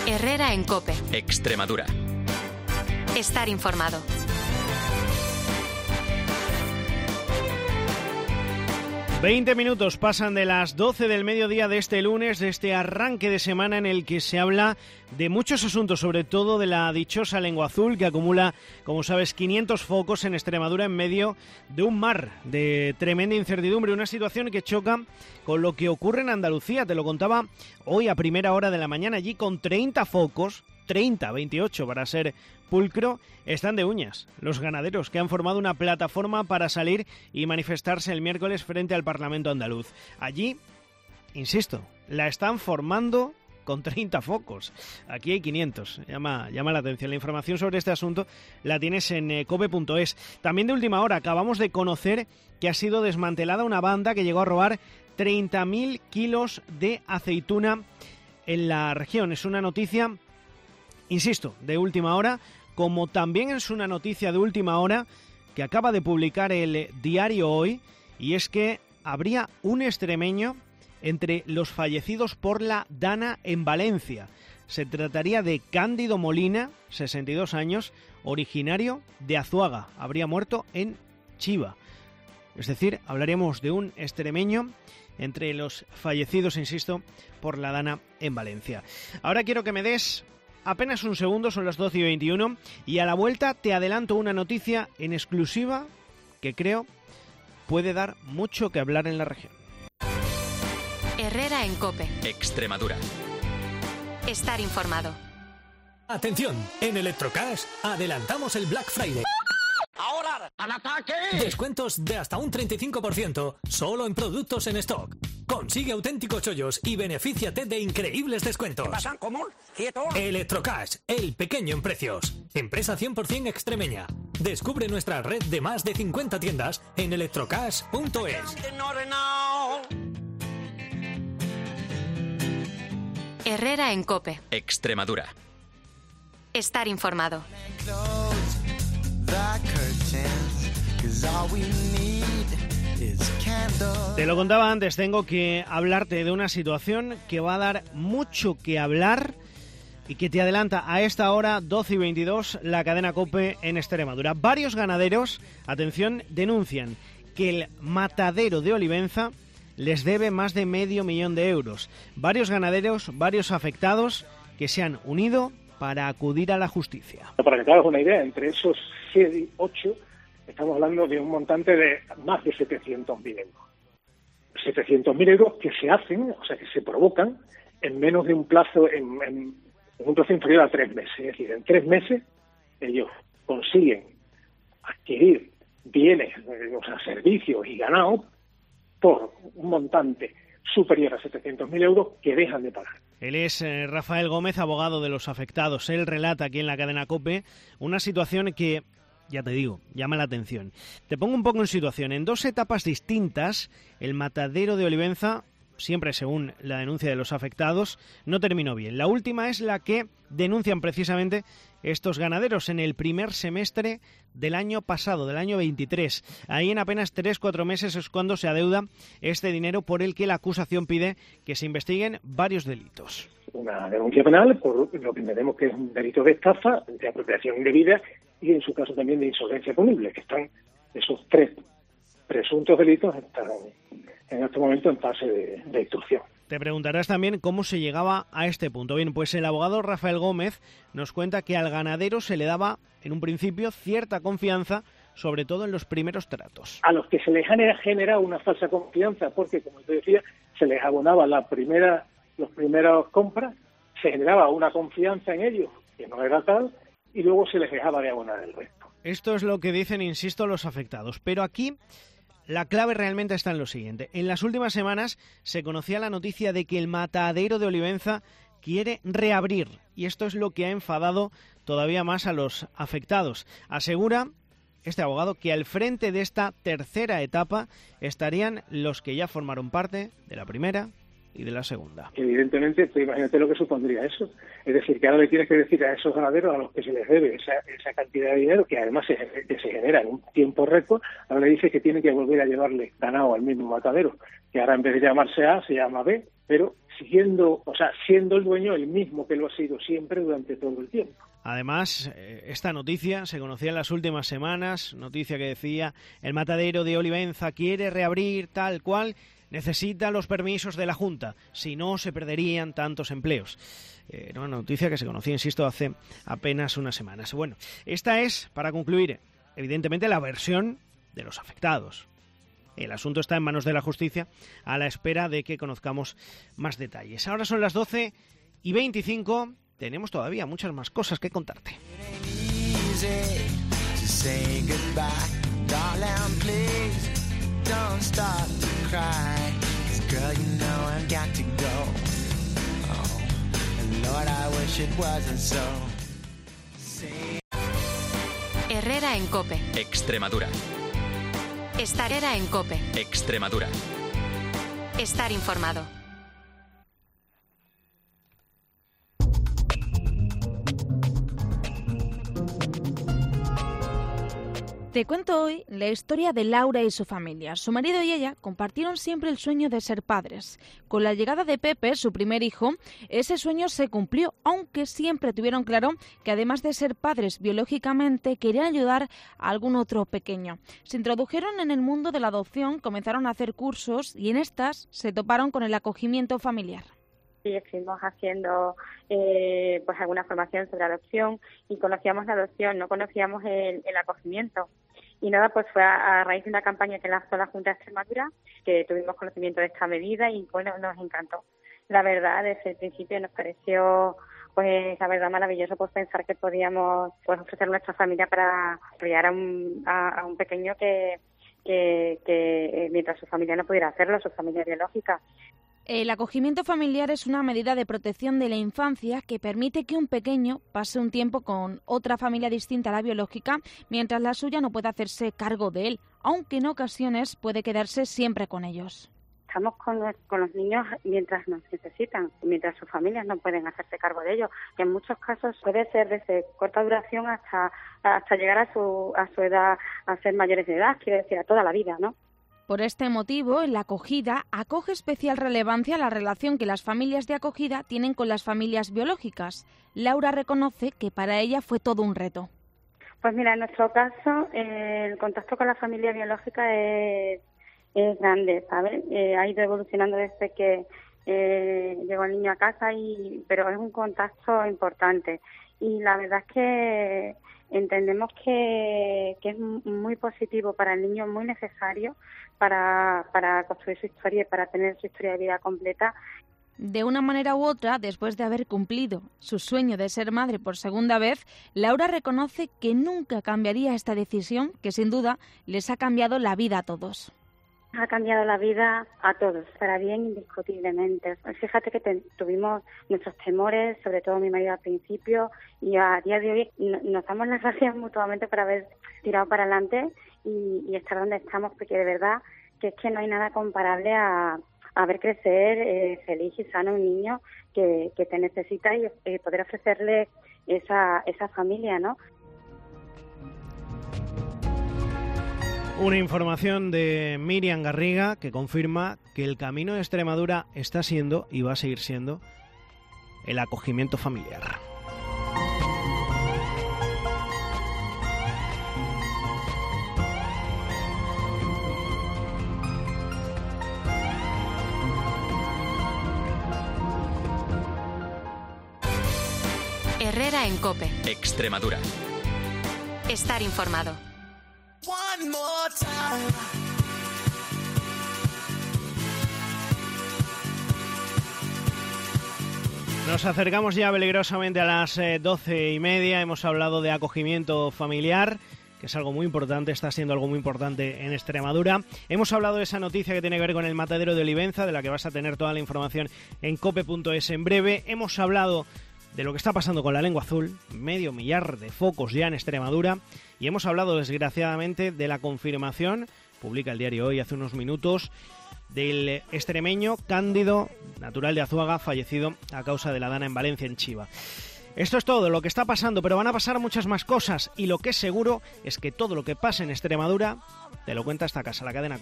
Herrera en COPE. Extremadura. Estar informado. Veinte minutos pasan de las 12 del mediodía de este lunes, de este arranque de semana en el que se habla de muchos asuntos, sobre todo de la dichosa lengua azul que acumula, como sabes, 500 focos en Extremadura en medio de un mar de tremenda incertidumbre, una situación que choca con lo que ocurre en Andalucía. Te lo contaba hoy a primera hora de la mañana, allí con 30 focos, 28 para ser pulcro, están de uñas los ganaderos que han formado una plataforma para salir y manifestarse el miércoles frente al Parlamento andaluz. Allí, insisto, la están formando con 30 focos. Aquí hay 500. Llama la atención. La información sobre este asunto la tienes en cope.es. También de última hora acabamos de conocer que ha sido desmantelada una banda que llegó a robar 30.000 kilos de aceituna en la región. Es una noticia, insisto, de última hora, como también es una noticia de última hora que acaba de publicar el diario Hoy, y es que habría un extremeño entre los fallecidos por la Dana en Valencia. Se trataría de Cándido Molina, 62 años, originario de Azuaga. Habría muerto en Chiva. Es decir, hablaríamos de un extremeño entre los fallecidos, insisto, por la Dana en Valencia. Ahora quiero que me des apenas un segundo, son las 12:21, y a la vuelta te adelanto una noticia en exclusiva que creo puede dar mucho que hablar en la región. Herrera en COPE. Extremadura. Estar informado. Atención, en Electrocash adelantamos el Black Friday. ¡Ahora, al ataque! Descuentos de hasta un 35% solo en productos en stock. Consigue auténticos chollos y benefíciate de increíbles descuentos. ¿Qué pasa? ¿Cómo? ¿Quieto? Electrocash, el pequeño en precios. Empresa 100% extremeña. Descubre nuestra red de más de 50 tiendas en electrocash.es. Herrera en COPE. Extremadura. Estar informado. Te lo contaba antes, tengo que hablarte de una situación que va a dar mucho que hablar y que te adelanta a esta hora, 12:22, la cadena COPE en Extremadura. Varios ganaderos, atención, denuncian que el matadero de Olivenza les debe más de $500,000 de euros. Varios ganaderos, varios afectados que se han unido para acudir a la justicia. Para que te hagas una idea, entre esos 7 y 8 estamos hablando de un montante de más de 700.000 euros. 700.000 euros que se hacen, o sea, que se provocan en menos de un plazo, en un plazo inferior a 3 meses. Es decir, en 3 meses ellos consiguen adquirir bienes, o sea, servicios y ganado por un montante superior a 700.000 euros que dejan de pagar. Él es Rafael Gómez, abogado de los afectados. Él relata aquí en la cadena COPE una situación que, ya te digo, llama la atención. Te pongo un poco en situación. En 2 etapas distintas, el matadero de Olivenza, siempre según la denuncia de los afectados, no terminó bien. La última es la que denuncian precisamente estos ganaderos en el primer semestre del año pasado, del año 23. Ahí en apenas 3-4 meses es cuando se adeuda este dinero por el que la acusación pide que se investiguen varios delitos. Una denuncia penal por lo que entendemos que es un delito de estafa, de apropiación indebida y en su caso también de insolvencia punible, que están esos 3 presuntos delitos están en este momento en fase de instrucción. Te preguntarás también cómo se llegaba a este punto. Bien, pues el abogado Rafael Gómez nos cuenta que al ganadero se le daba, en un principio, cierta confianza, sobre todo en los primeros tratos. A los que se les ha generado una falsa confianza, porque, como te decía, se les abonaba los primeras compras, se generaba una confianza en ellos, que no era tal, y luego se les dejaba de abonar el resto. Esto es lo que dicen, insisto, los afectados. Pero aquí la clave realmente está en lo siguiente. En las últimas semanas se conocía la noticia de que el matadero de Olivenza quiere reabrir, y esto es lo que ha enfadado todavía más a los afectados. Asegura este abogado que al frente de esta tercera etapa estarían los que ya formaron parte de la primera y de la segunda. Evidentemente, tú imagínate lo que supondría eso. Es decir, que ahora le tienes que decir a esos ganaderos a los que se les debe esa cantidad de dinero, que además se genera en un tiempo récord, ahora le dices que tiene que volver a llevarle ganado al mismo matadero, que ahora en vez de llamarse A, se llama B, pero siendo el dueño el mismo que lo ha sido siempre durante todo el tiempo. Además, esta noticia se conocía en las últimas semanas, noticia que decía el matadero de Olivenza quiere reabrir tal cual, necesita los permisos de la Junta, si no se perderían tantos empleos. Era una noticia que se conocía, insisto, hace apenas unas semanas. Bueno, esta es, para concluir, evidentemente la versión de los afectados. El asunto está en manos de la justicia a la espera de que conozcamos más detalles. Ahora son las 12:25, tenemos todavía muchas más cosas que contarte. Herrera en COPE. Extremadura. Estar en COPE. Extremadura. Estar informado. Te cuento hoy la historia de Laura y su familia. Su marido y ella compartieron siempre el sueño de ser padres. Con la llegada de Pepe, su primer hijo, ese sueño se cumplió, aunque siempre tuvieron claro que además de ser padres biológicamente, querían ayudar a algún otro pequeño. Se introdujeron en el mundo de la adopción, comenzaron a hacer cursos y en estas se toparon con el acogimiento familiar. Sí, estuvimos haciendo pues alguna formación sobre adopción y conocíamos la adopción, no conocíamos el acogimiento. Y nada, pues fue a raíz de una campaña que lanzó la Junta de Extremadura que tuvimos conocimiento de esta medida y bueno, nos encantó. La verdad, desde el principio nos pareció pues la verdad maravilloso pues pensar que podíamos pues ofrecer a nuestra familia para apoyar a un pequeño que mientras su familia no pudiera hacerlo, su familia biológica. El acogimiento familiar es una medida de protección de la infancia que permite que un pequeño pase un tiempo con otra familia distinta a la biológica, mientras la suya no puede hacerse cargo de él, aunque en ocasiones puede quedarse siempre con ellos. Estamos con los niños mientras nos necesitan, mientras sus familias no pueden hacerse cargo de ellos, que en muchos casos puede ser desde corta duración hasta llegar a su edad, a ser mayores de edad, quiero decir, a toda la vida, ¿no? Por este motivo, en la acogida acoge especial relevancia la relación que las familias de acogida tienen con las familias biológicas. Laura reconoce que para ella fue todo un reto. Pues mira, en nuestro caso, el contacto con la familia biológica es grande, ¿sabes? Ha ido evolucionando desde que llegó el niño a casa, pero es un contacto importante. Y la verdad es que entendemos que es muy positivo para el niño, muy necesario para construir su historia y para tener su historia de vida completa. De una manera u otra, después de haber cumplido su sueño de ser madre por segunda vez, Laura reconoce que nunca cambiaría esta decisión, que sin duda les ha cambiado la vida a todos. Ha cambiado la vida a todos, para bien indiscutiblemente. Fíjate que tuvimos nuestros temores, sobre todo mi marido al principio, y a día de hoy nos damos las gracias mutuamente por haber tirado para adelante y estar donde estamos, porque de verdad que es que no hay nada comparable a ver crecer feliz y sano un niño que te necesita y poder ofrecerle esa familia, ¿no? Una información de Miriam Garriga que confirma que el camino de Extremadura está siendo y va a seguir siendo el acogimiento familiar. Herrera en COPE. Extremadura. Estar informado. Nos acercamos ya peligrosamente a las 12:30. Hemos hablado de acogimiento familiar, que es algo muy importante, está siendo algo muy importante en Extremadura. Hemos hablado de esa noticia que tiene que ver con el matadero de Olivenza, de la que vas a tener toda la información en cope.es en breve. Hemos hablado de lo que está pasando con la lengua azul, 500.000 de focos ya en Extremadura, y hemos hablado desgraciadamente de la confirmación publica el diario Hoy hace unos minutos, del extremeño Cándido, natural de Azuaga, fallecido a causa de la dana en Valencia, en Chiva. Esto es todo lo que está pasando, pero van a pasar muchas más cosas, y lo que es seguro es que todo lo que pasa en Extremadura te lo cuenta esta casa, la cadena COPE.